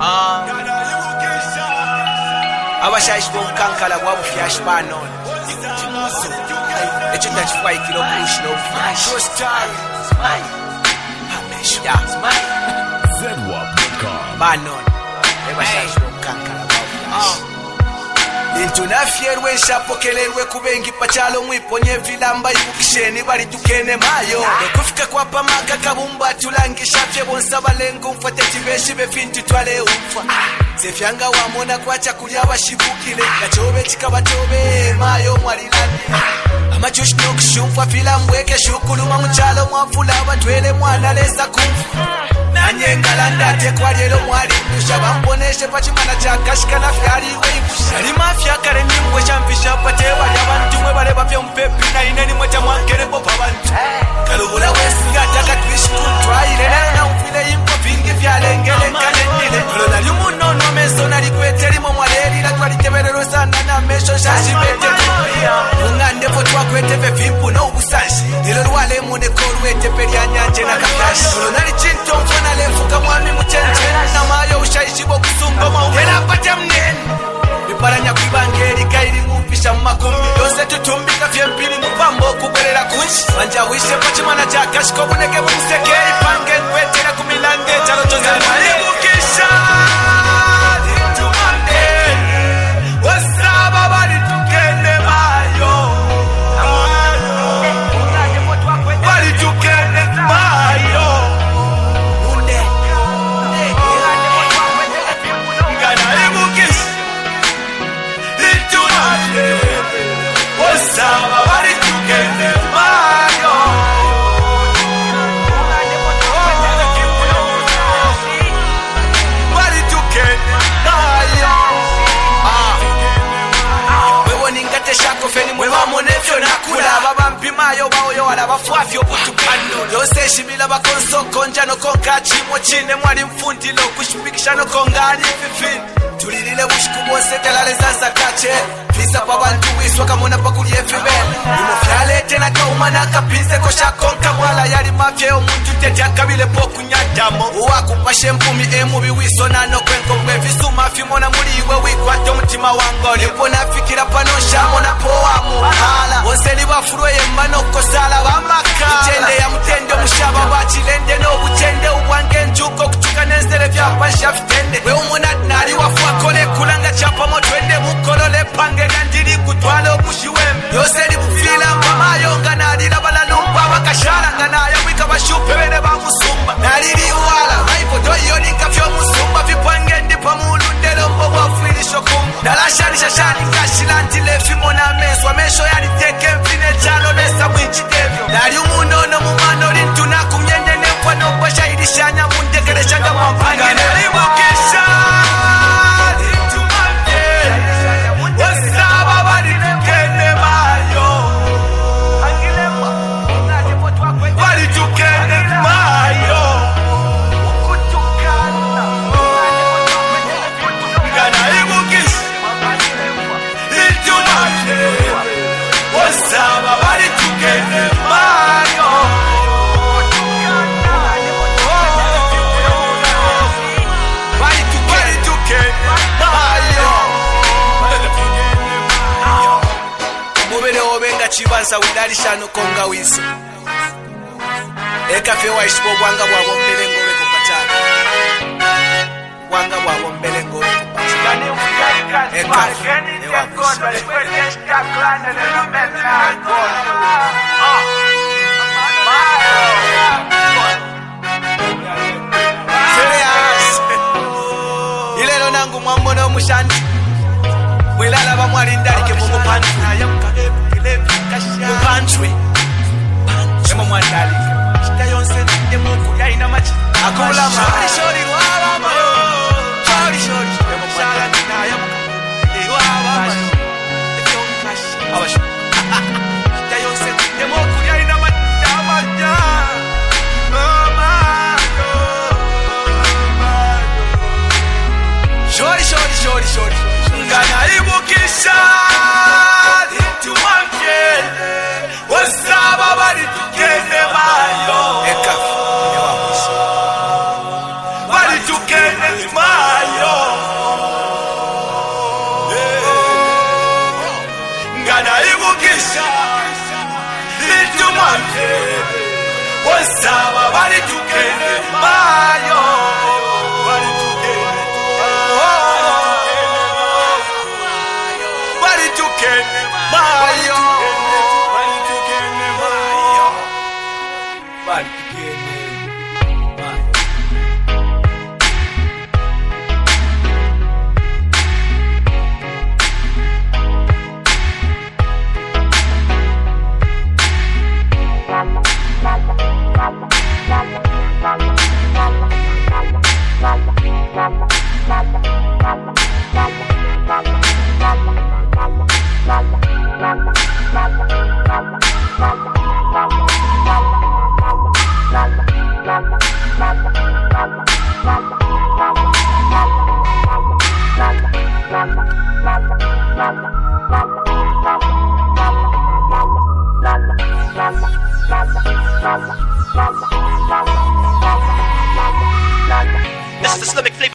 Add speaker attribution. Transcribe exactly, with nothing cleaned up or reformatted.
Speaker 1: Ah. Abashayish bonkankala bwabufyash banon. Echo ndachifwa ikilo push no flash. Show style. Smile. Yeah. Smile.
Speaker 2: zedwap dot com.
Speaker 1: Banon. Abashayish bonkankala bwabufyash. Intunafyerwe nshapokelelwe kubengi pachalo mwiponye vilamba ibukisheni bali tukene mayo kufika kwa pamaka kabumba tulangisha fye bonsa balengo mfate tibeshi befintu twale umfa sefyanga wamona kwacha kulya bashibukile gachobe chikabatobe mayo mwalilani amajush no kushumfa filamu weke shukuluma mchalo mwafula batwele mwana lesa kumfa nanyengala ndate kwa lelo mwali musha bamboneshe pachimana chakashika na fyali weibusha lima fyakare nimwe champisha patewa yabantu mwe bale bafya mpepi na ineni mwe chamwakere bo babantu kalubula wesinga takatwishi kuntwaile lelo na mfile impo vingi vyalengele kanendile kolona limuno no meso na likwete limo mwaleli la twaliteberero sana na mesho shashibete ungande po twakwete vevimpu no ubusashi lelo lwale mune korwete peri anyanje na kakashi kolona lichinto mfona lefuka mwami muchenche na mayo ushayishi bo kusumba mauhera pate mneni biparanya kwibangeri kairi ngupisha makumbi yose tutumbika fyempiri mupambo kuberera kunshi wanja wishe pachimana chakashiko bunege busekeri pange kwetera kumilange chalo chozali malibukisha ditumande wasaba bali tukende mayo bali tukende mayo unde ngana ibukisha ditumande wasaba bali tukende mayo bali tukende mayo wewoningate shako feni mwe bamonefyo nakula babampimayo baoyo wala bafwafyo butukano yose shimila bakonsoko njano konka chimo chine mwali mfundilo kushipikisha no kongani fifini tulilile bushiku bose telale sasa kache visa pa bantu wiswa kamona pakulie fibele imo fyalete na kauma na kapinse kosha konka mwala yali mafye omuntu tete akabile poku nyadamo uwakupashe mpumi emubi wiso nano kwenko mwe visuma fimona muliwe wikwato mutima wango lipo nafikira panosha mona poa muhala wonseli bafurwe yembano kosala bamaka chende ya mutende mushaba bachilende no buchende ubwange njuko kutuka nenzele vya pasha fitende we umona nari wafwa kole kulanga chapa motwende mukolole pange gandiri kutwala obushiwembe yose libufila mbamayo nga nalira balalumba bakashara nga nayo wika bashupe bene bamusumba naliri wala raipo doyo nikafyo musumba vipange ndi pamulundelo mbogo afuilisho kumba nalashanisha shani kashilanti lefi mona meswa mesho yaliteke mfine chalo nesa mwichitevyo nali umunono mumano lintuna kumyenye nepwa nopwa shahidishanya mundekele shanga mwampange nalibukisha wasaba bali tukende mayo bali tukende mayo ukutukana ngana ibukisha litunate wasaba bali tukende mayo bali tukende mayo mubere obenga chibanza widali shano konga wiso eka fe waishbo bwanga bwabo mbele ngobe kupachana bwanga bwabo mbele ngobe kupachana eka ewa ilelo nangu mwambono mushandi mwilala bamwali ndalike mu pantry mu pantry emo mwandali kitayonse emo kuyaina machi akula ma shori wala ma shori shori emo mwandali nayo iwaba ma awash kitayonse emo kuyaina machi amaja shori shori shori shori ngana ibukisha ditumanje wasaba bali tukende mayo eka ewa bali tukende mayo Saba bali tugende mayo, bali tugende mayo, bali tugende mayo, bali tugende mayo, bali tugende mayo.
Speaker 3: Mister Slimming Flavor.